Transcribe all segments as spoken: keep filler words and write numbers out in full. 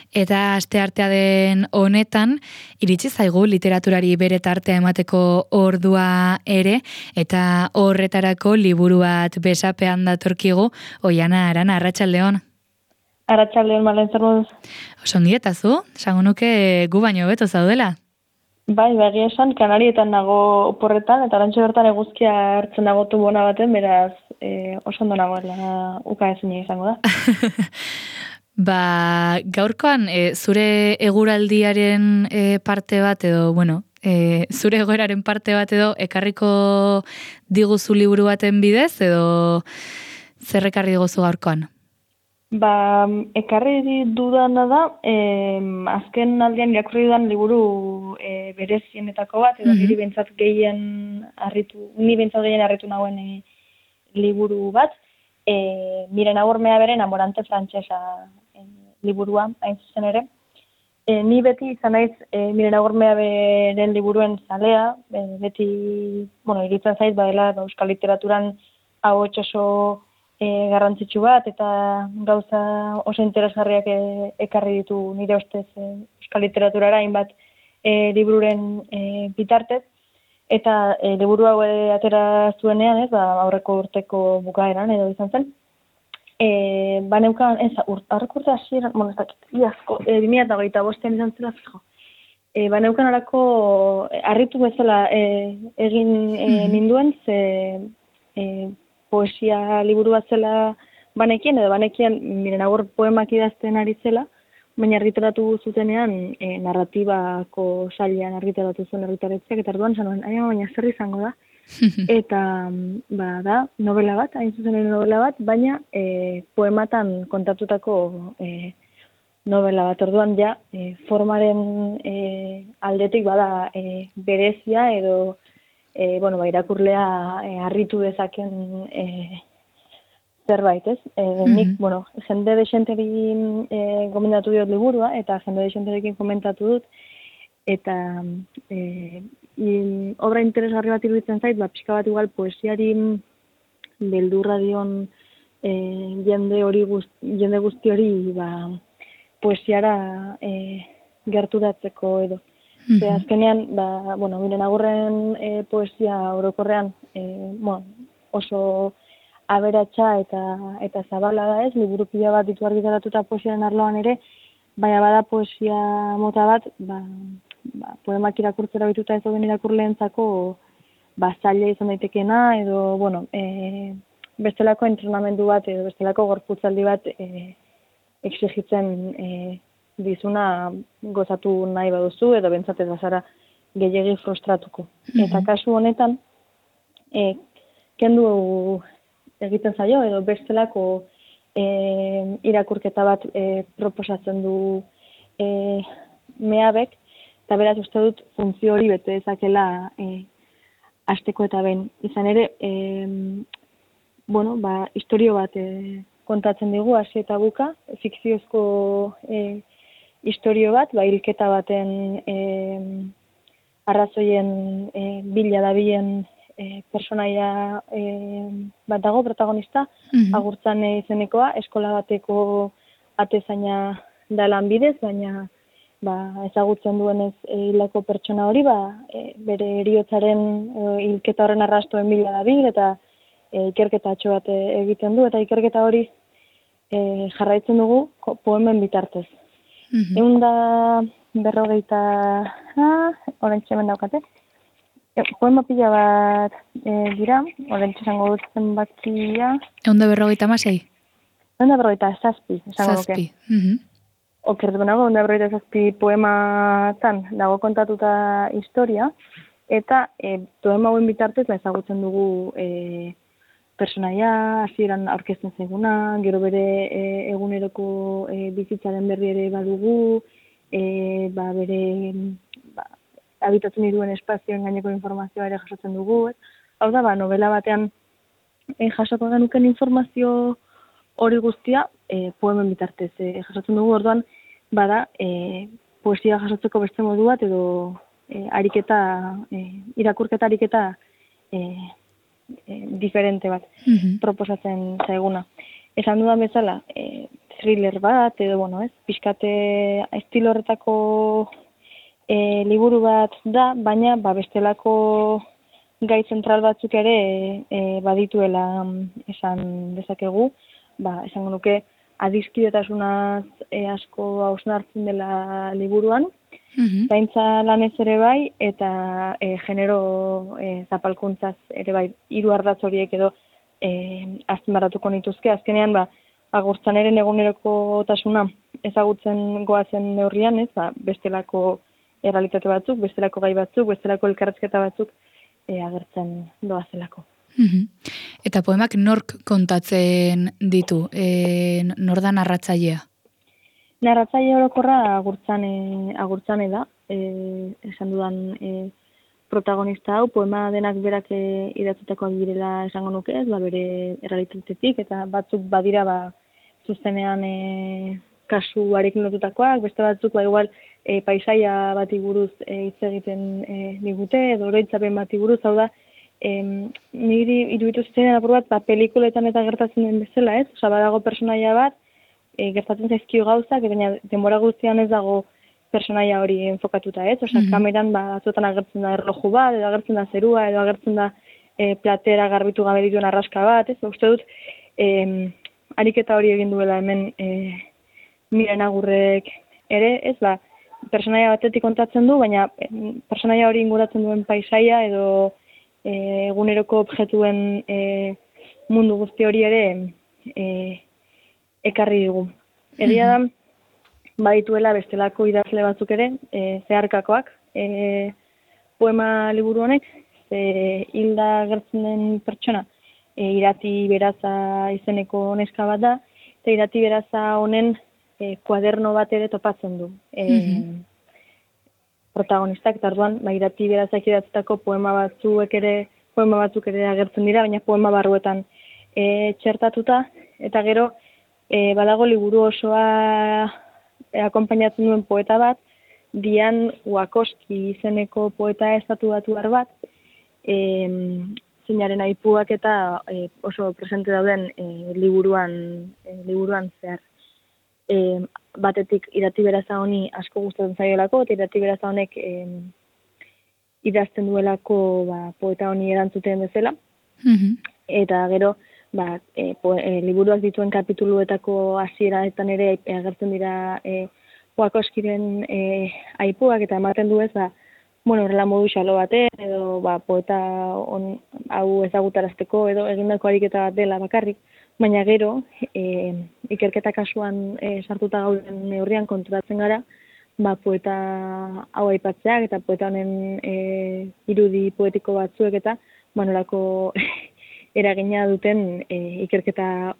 Eta asteartea den honetan, iritsi zaigu literaturari bere tartea emateko ordua ere, eta horretarako liburu bat besapean datorkigu, Oiana Arana, arratsaldeon. Arratsaldeon, Malen, zer moduz? Osongi eta zu, esango nuke gu baino hobeto zaudela. Bai, begia esan, Kanarietan nago oporretan, eta arantxo bertan eguzkia hartzen nago tubona baten, beraz e, oso ondo nagoela uka ezin izango da. Ba, gaurkoan, e, zure eguraldiaren e, parte bat edo, bueno, e, zure egoeraren parte bat edo, ekarriko diguzu liburu baten bidez, edo zer ekarri diguzu gaurkoan? Ba, ekarri dudana da, eh, azken aldian irakurri dudan liburu eh, berezienetako bat, edo niri bentsat gehien harritu, ni bentsat gehien harritu nagoen eh, liburu bat, eh, Miren Agormea beren Amorante Frantsesa eh, liburua, hain zuzen ere. E, ni beti izan naiz e, Miren Agormea beren liburuen zalea, e, beti, bueno, iritzen zait badela euskal literaturan ahots oso e, garrantzitsu bat, eta gauza oso interesgarriak e, ekarri ditu nire ustez e, euskal literaturara hainbat e, libururen e, bitartez, eta e, liburu hau e, atera zuenean, ez, ba, aurreko urteko bukaeran edo izan zen. E, baneukan, ez, aurreko urte hasieran, bueno, ez dakit, iazko, e, bi mila hogeita bostean izan zela, fijo. E, baneukan horako harritu bezala e, egin e, ninduen, ze e, poesia liburu bat zela banekien, edo banekien Miren Agor poemak idazten ari zela, baina argitaratu zutenean e, narratibako sailean argitaratu zuen argitaretxeak, eta orduan zanuen, aia, baina zer izango da. Eta, ba, da, novela bat, hain zuzen novela bat, baina e, poematan kontatutako e, novela bat. Orduan ja, e, formaren e, aldetik bada e, berezia edo e, bueno, ba, irakurlea e, harritu dezaken e, zerbait, ez? E, nik, bueno, jende desenterin e, gomendatu diot liburua, eta jende desenterekin komentatu dut, eta e, in, obra interesgarri bat iruditzen zait, ba, pixka bat igual poesiari beldurra dion e, jende hori guzti, jende guzti hori ba, poesiara e, gerturatzeko edo. Mm-hmm. Ze azkenean, ba, bueno, Miren Agorren e, poesia orokorrean e, bueno, oso aberatsa eta eta zabala da, ez, liburu pila bat ditu argitaratuta poesiaren arloan ere, baina bada poesia mota bat, ba, ba, poemak irakurtzera bituta ez dauden irakurleentzako ba, zaila izan daitekeena, edo, bueno, e, bestelako entrenamendu bat, edo bestelako gorputzaldi bat e, exigitzen e, dizuna gozatu nahi baduzu, edo bentsatez bazara gehiegi frustratuko. Mm-hmm. Eta kasu honetan, e, kendu egiten zaio, edo bestelako e, irakurketa bat e, proposatzen du e, meabek, eta beraz uste dut funtzio hori bete ezakela e, hasteko eta behin. Izan ere, e, bueno, ba, historio bat e, kontatzen digu, hasi eta buka, fikziozko e, historio bat, ba, hilketa baten e, arrazoien e, bila dabilen e, personaia e, bat dago, protagonista, mm-hmm. Agurtzan izenekoa, eskola bateko atezaina da lanbidez, baina ba, ezagutzen duenez hilako pertsona hori, ba, e, bere heriotzaren e, hilketa horren arrastoen bila dabil, eta e, ikerketa atxo bat egiten du, eta ikerketa hori e, jarraitzen dugu poemen bitartez. Mm-hmm. Egun da berrogeita, ah, orentxe hemen daukate, e, poema pila bat e, dira, orentxe esango dut zenbakia. Egun da berrogeita masei? Egun da berrogeita zazpi, esango duke. Zazpi. Mm-hmm. Okertu benago, egun da berrogeita zazpi poematan dago kontatuta historia, eta e, poema hauen bitartez la ezagutzen dugu e, personaia, hasieran aurkezten zaiguna, gero bere e, eguneroko e, bizitzaren berri ere badugu, e, ba, bere ba, habitatzen iruen espazioen gaineko informazioa ere jasotzen dugu. Hau da, ba, novela batean e, jasoko genuken informazio hori guztia e, poemen bitartez e, jasotzen dugu, orduan, bada, e, poesia jasotzeko beste modu bat, edo e, ariketa, e, irakurketa ariketa e, E, diferente bat mm-hmm. proposatzen zaiguna. Esan dudan bezala, e, thriller bat, edo, bueno, ez, pixkate estilo horretako e, liburu bat da, baina, ba, bestelako gai zentral batzuk ere e, badituela esan dezakegu, ba, esango nuke, adiskidotasunaz e, asko hausnartzen dela liburuan, Mhm. zaintza lanez ere bai, eta e, genero e, zapalkuntzaz ere bai, hiru ardatz horiek edo e, azpimarratuko nituzke. Azkenean, ba, agurtzaneren egunerokotasuna ezagutzen goazen neurrian, ez, ba, bestelako errealitate batzuk, bestelako gai batzuk, bestelako elkarrezketa batzuk e, agertzen doazelako. Mhm. Eta poemak nork kontatzen ditu? E, nor da narratzailea? Narratzaile orokorra agurtzane, agurtzane da, e, esan dudan e, protagonista hau, poema denak berak e, idatzitakoak direla esango nuke ez, ba, bere errealitatetik, eta batzuk badira ba, zuzenean e, kasuarekin lotutakoak, beste batzuk ba, igual e, paisaia bati buruz e, hitz egiten e, digute, edo oroitzapen bati buruz, hau da, e, niri iruditu zitzen apur bat, ba, pelikuletan eta gertatzen den bezala, ez? Osa, badago personaia bat, e, gertatzen zaizkio gauzak, baina denbora guztian ez dago personaia hori enfokatuta, ez? Osa, Mhm. kameran ba, batzuetan agertzen da erloju bat, edo agertzen da zerua, edo agertzen da e, platera garbitu gabe dituen arraska bat, ez? Uste dut, e, ariketa hori egin duela hemen e, Miren Agurrek ere, ez ba, personaia batetik kontatzen du, baina em, personaia hori inguratzen duen paisaia edo e, eguneroko objektuen e, mundu guzti hori ere e, ekarri digu. Egia da, badituela bestelako idazle batzuk ere, e, zeharkakoak, e, poema liburu honek, e, hilda gertzen den pertsona, e, Irati Beraza izeneko neska bat da, eta Irati Beraza honen e, kuaderno bat ere topatzen du. E, Mhm. protagonistak, eta orduan, ba, Irati Berazak idatzitako poema batzuek ere, poema batzuk ere agertzen dira, baina poema barruetan e, txertatuta, eta gero, e, badago liburu osoa e, akonpainatzen duen poeta bat, Dian Wakoski izeneko poeta estatubatuar bat, e, zeinaren aipuak eta e, oso presente dauden e, liburuan, e, liburuan zehar. E, batetik Irati Beraza honi asko gustatzen zaiolako, eta Irati Beraza honek e, idazten duelako ba, poeta honi erantzuten bezala. Mhm. Eta gero, ba, e, po, e, liburuak dituen kapituluetako hasieraetan ere agertzen dira e, Wakoskiren e, aipuak, eta ematen du ez, ba, bueno, horrela modu xalo baten, edo ba, poeta on, hau ezagutarazteko, edo egindako ariketa bat dela bakarrik, baina gero, e, ikerketa kasuan e, sartuta gauden neurrian konturatzen gara, ba, poeta hau aipatzeak, eta poeta honen e, irudi poetiko batzuek, eta manolako eragina duten e, ikerketa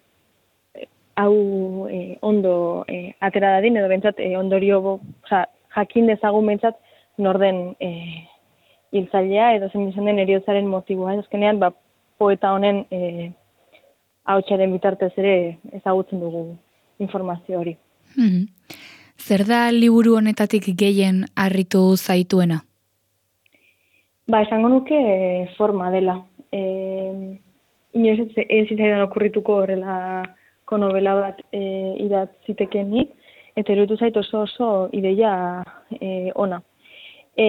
hau e, ondo e, atera dadin, edo bentsat e, ondorio, oza, jakin dezagun bentsat norden e, hiltzailea, edo zen izan den heriotzaren motiboa. Azkenean, ba, poeta honen e, ahotsaren bitartez ere ezagutzen dugu informazio hori. Mhm. Zer da liburu honetatik gehien harritu zaituena? Ba, esango nuke e, forma dela. E, inoiz ez, ez zitzaidan okurrituko horrelako novela bat e, idatz zitekenik, eta iruditu zait oso oso ideia e, ona. E,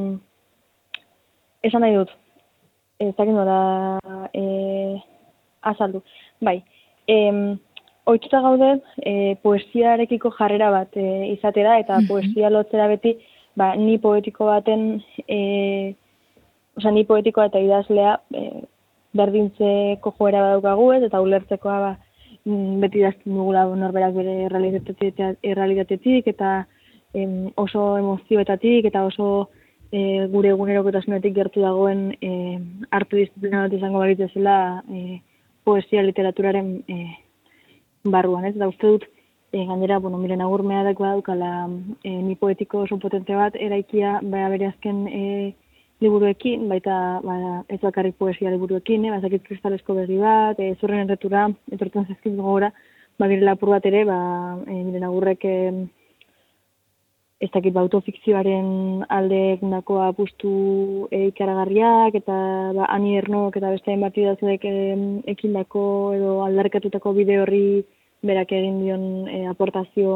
esan nahi dut, ez dakit nola e, azaldu. Bai, e, ohituta gaude e, poesiarekiko jarrera bat e, izatera, eta Mhm. poesia lotzera beti, ba, ni poetiko baten, e, oza, ni poetikoa eta idazlea e, berdintzeko joera badaukagu ez, eta ulertzekoa ba, beti idazten dugula norberak bere errealitatetik, errealitatetik eta em, oso emozioetatik eta oso e, gure egunerokotasunetik gertu dagoen e, artu disiplina bat izango balitz bezala e, poesia literaturaren e, barruan, ez? Eta uste dut, e, gainera, bueno, Miren Agurmea dakoa daukala e, ni poetiko oso potente bat eraikia ba, bere azken e, liburuekin, baita ba, ez bakarrik poesia liburuekin, eh? Bazakit kristalesko berri bat, e, zurren erretura, etortzen zaizkit gogora, ba, direla apur bat ere, ba, e, Miren Agurrek e, ez dakit ba, autofikzioaren alde egindako apustu e, ikaragarriak, eta ba, Ani Ernok eta beste hainbat idazleek e, ekindako edo aldarrikatutako bide horri berak egin dion e, aportazio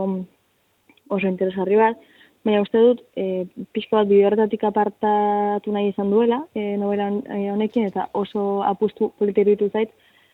oso interesgarri bat, baina uste dut, e, pixka bat bide horretatik apartatu nahi izan duela, e, novelan e, honekin, eta oso apustu politeruditu zait,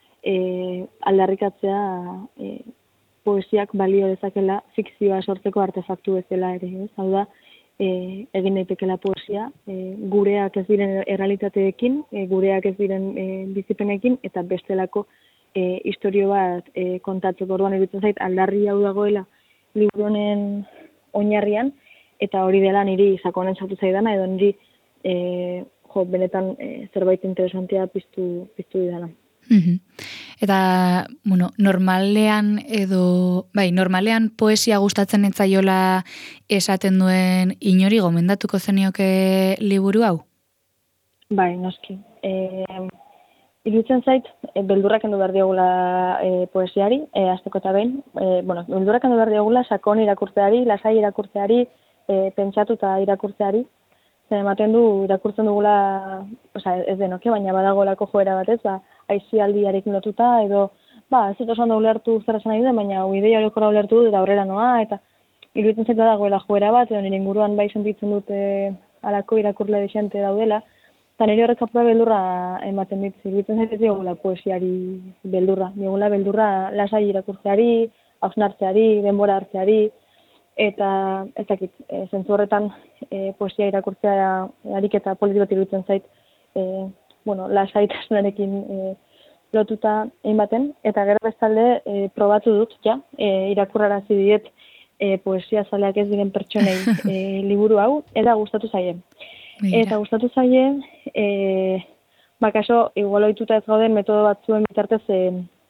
e, aldarrikatzea e, poesiak balio dezakela fikzioa sortzeko artefaktu bezala ere, ez? Hau da, e, egin daitekela poesia, e, gureak ez diren errealitateekin, e, gureak ez diren e, bizipenekin, eta bestelako e, historio bat e, kontatzeko. Orduan iruditzen zait aldarri hau dagoela liburu honen oinarrian, eta hori dela niri sakonen sartu zaidana, edo niri e, jo, benetan e, zerbait interesantea piztu, piztu didana. Mhm. Eta, bueno, normalean edo, bai, normalean poesia gustatzen etzaiola esaten duen inori gomendatuko zenioke liburu hau? Bai, noski. E, iruditzen zait, e, beldurrak endu behar diogula e, poesiari, e, azteko eta behin. E, bueno, beldurrak endu behar diogula sakon irakurtzeari, lasai irakurtzeari, e, pentsatu eta irakurtzeari. Zer ematen du irakurtzen dugula, oza, ez denoke, baina badagolako joera batez, ba, aizialdiarekin lotuta, edo, ba, ez dut oso ondo ulertu zer esan nahi duen, baina ideia horokora ulertu dut, eta aurrera noa, eta iruditzen zaitu dagoela joera bat, edo nire inguruan bai sentitzen dute alako irakurle desente daudela, eta nire horrek apura beldurra ematen dit, iruditzen zaitu diogula poesiari beldurra, diogula beldurra lasai irakurtzeari, hausnartzeari, denbora hartzeari, eta ez dakit, e, zentzu horretan e, poesia irakurtzea ariketa politiko iruditzen zait, e, bueno, lasaitasunarekin e, lotuta egin eta gero bestalde e, probatu dut, ja, e, irakurrarazi diet e, poesia zaleak ez diren pertsonei e, liburu hau, eta gustatu zaie. Mira. Eta gustatu zaie, e, bakaso, igual ohituta ez gauden metodo batzuen bitartez e,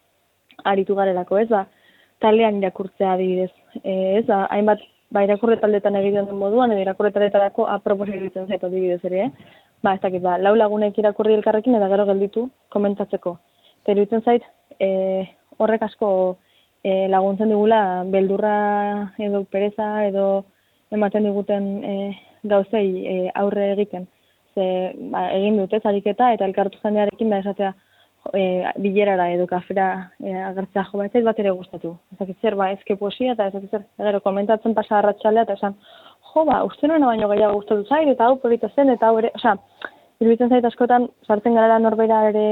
aritu garelako, ez da, taldean irakurtzea adibidez. E, ez da, hainbat, ba, irakurre taldetan egiten den moduan, edo irakurre taldetarako aproposa iruditzen zaitu adibidez ere, eh? Ba, ez dakit, ba, lau lagunek irakurri elkarrekin eta gero gelditu komentatzeko. Eta iruditzen zait, e, horrek asko e, laguntzen digula beldurra edo pereza edo ematen diguten e, gauzei e, aurre egiten. Ze, ba, egin dut ez ariketa eta elkartu jendearekin da esatea e, bilerara edo kafera e, agertzea jo bat ez bat ere gustatu. Ezakit zer, ba, ezke poesia eta ezakit zer, gero komentatzen pasa arratsalea eta esan, jo, ba, uste nuena baino gehiago gustatu zait, eta hau polita zen, eta hau ere, osea, iruditzen zait askotan, sartzen garela norbera ere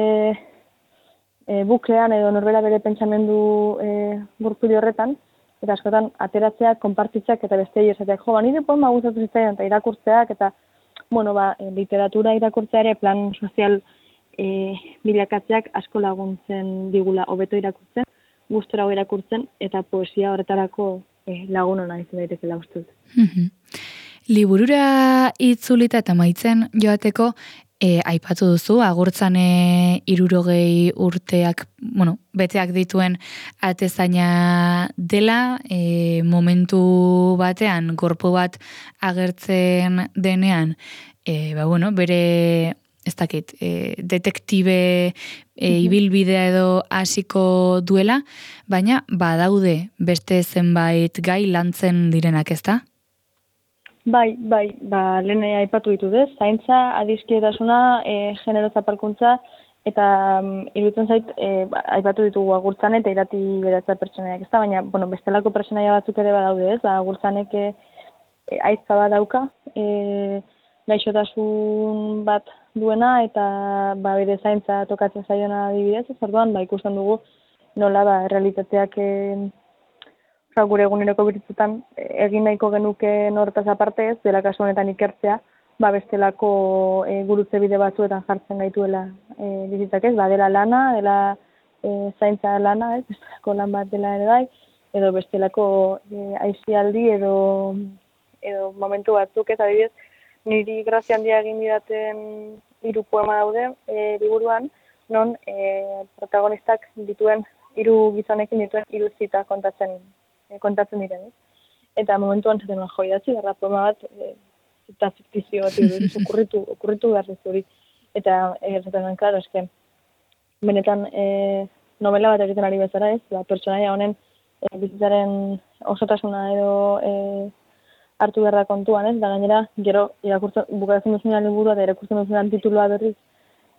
e, buklean, edo norbera bere pentsamendu e, gurpili horretan, eta askotan ateratzea, konpartitzeak eta beste esateak, jo, ba, nire poema gustatu zitzaidan, eta irakurtzeak, eta, bueno, ba, literatura irakurtzea ere, plan sozial e, bilakatzeak asko laguntzen digula hobeto irakurtzen, gustora irakurtzen, eta poesia horretarako e, lagun hona izan daiteke uste dut. Mhm. Liburura itzulita eta maitzen joateko, e, aipatu duzu, agurtzane hirurogei urteak, bueno, beteak dituen atezaina dela, e, momentu batean, gorpu bat agertzen denean, e, ba, bueno, bere, ez dakit, e, detektibe e, ibilbidea edo hasiko duela, baina badaude beste zenbait gai lantzen direnak, ezta? Bai, bai, ba, lehen aipatu ditu dez, zaintza, adiskietasuna, e, genero zapalkuntza, eta um, iruditzen zait, e, ba, aipatu ditugu agurtzane eta irati beratza pertsonaiak, ez da, baina, bueno, bestelako pertsonaia batzuk ere badaude, ez, ba, agurtzanek e, e, aizka bat dauka, e, gaixotasun bat duena, eta ba, bere zaintza tokatzen zaiona adibidez, ez orduan, ba, ikusten dugu nola, ba, realitateak e, gure eguneroko biritzetan egin nahiko genuke nortaz aparte ez, dela kasu honetan ikertzea, ba bestelako e, gurutze bide batzuetan jartzen gaituela e, bizitzak ez, ba dela lana, dela e, zaintza lana, ez, bestelako lan bat dela ere bai, edo bestelako e, aisialdi edo edo momentu batzuk ez, adibidez, niri grazia handia egin didaten hiru poema daude e, liburuan, non e, protagonistak dituen hiru gizonekin dituen hiru zita kontatzen kontatzen diren, eta momentuan zaten jo idatzi, garra poema bat, e, eta fiktizio bat, okurritu, okurritu behar hori. Eta, egertzen den, klaro, eske, benetan e, novela bat egiten ari bezala ez, ba, pertsonaia honen e, bizitzaren osotasuna edo e, hartu behar da kontuan ez, da gainera, gero, irakurtzen, bukatzen duzunean liburua eta irakurtzen duzunean titulua berriz,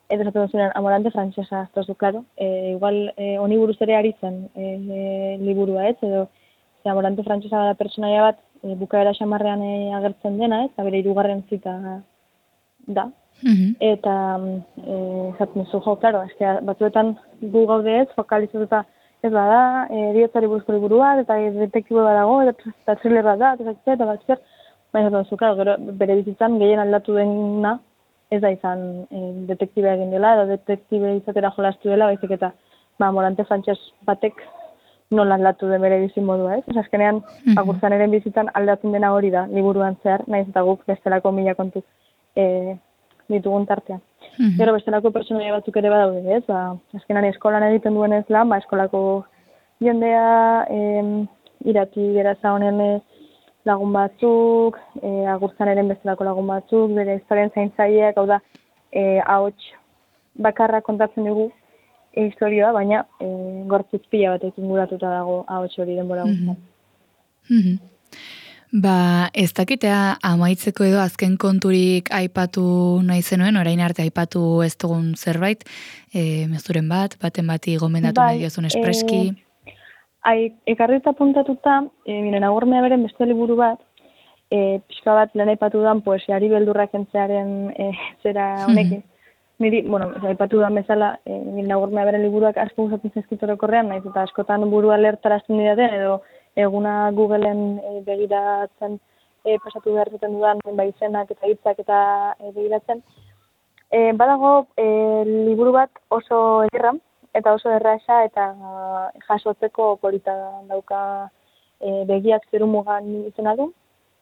Eta esaten duzunean, Amorante frantsesa, aztozu, klaro. E, igual, e, honi buruz ere ari zen e, e, liburua, ez, edo ze Amorante frantsesa da pertsonaia bat, e, bukaera xamarrean e, agertzen dena, ez, eta bere hirugarren zita da. Mhm. Eta, e, esaten duzu, jo, klaro, eske batzuetan gu gaude ez, fokalizatuta ez bada, e, eriotzari buruzko liburu bat, eta detektibo bat dago, eta, eta thriller bat da, eta eta eta bat zer, baina esaten duzu, klaro, gero bere bizitzan gehien aldatu dena, ez da izan e, detektibe egin dela, edo detektibe izatera jolastu dela, baizik eta ba, Amorante frantses batek nola aldatu den bere bizi modua, ez? Osa, azkenean, Mhm. Agurzaneren bizitzan aldatzen dena hori da, liburuan zehar, nahiz eta guk bestelako mila kontu e, ditugun tartean. Mhm. Gero bestelako pertsonaia batzuk ere badaude, ez? Ba, azkenan eskolan egiten duenez lan, ba, eskolako jendea, em, irati geraza honen e, lagun batzuk, e, Agurzaneren bestelako lagun batzuk, bere historien zaintzaileak, hau da, e, ahots bakarra kontatzen dugu e, historioa, baina e, gorputz pila batekin inguratuta dago ahots hori denbora guztian. Mhm. Ba, ez dakitea amaitzeko edo azken konturik aipatu nahi zenuen, orain arte aipatu ez dugun zerbait, e, mezuren bat, baten bati gomendatu nahi diozun espreski. E, ai, ekarrita puntatuta, e, miren agurmea beren beste liburu bat, e, pixka bat lehen aipatu dan poesiari beldurrak entzearen e, zera honekin. Niri, bueno, aipatu dan bezala, e, miren agurmea beren liburuak asko gustatzen zaizkit orokorrean, naiz eta askotan burua lertarazten didaten, edo eguna Googleen e, begiratzen e, pasatu behar duten dudan bai izenak eta hitzak eta e, begiratzen. E, badago e, liburu bat oso ederra eta oso erraza eta jasotzeko polita dauka e, begiak zerumugan izena du.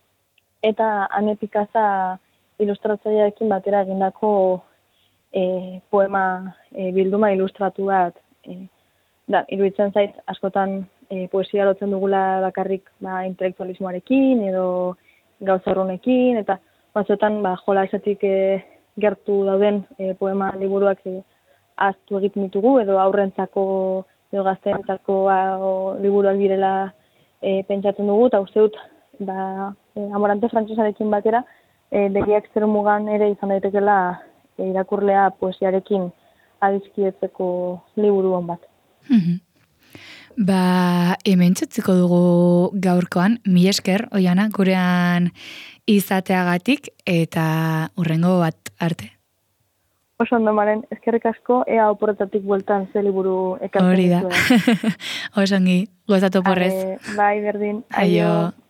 Eta Ane Pikaza ilustratzailearekin batera egindako e, poema e, bilduma ilustratu bat. E, da, iruditzen zait askotan e, poesia lotzen dugula bakarrik ba, intelektualismoarekin edo gauza urrunekin, eta batzuetan ba, jola esatik e, gertu dauden e, poema liburuak e, ahaztu egiten ditugu, edo aurrentzako edo gazteentzako ba, liburuak direla e, pentsatzen dugu, eta uste dut ba, e, Amorante frantsesarekin batera e, begiak zerumugan ere izan daitekela e, irakurlea poesiarekin adizkietzeko liburu hon bat. Mhm. Ba, hemen txutziko dugu gaurkoan, mi esker, Oiana, gurean izateagatik, eta hurrengo bat arte. Oso ondo, Maren, eskerrik asko, ea oporretatik bueltan ze liburu ekartzen Hori da. duzuen. Osongi, gozatu porrez. Bai, berdin. Aio.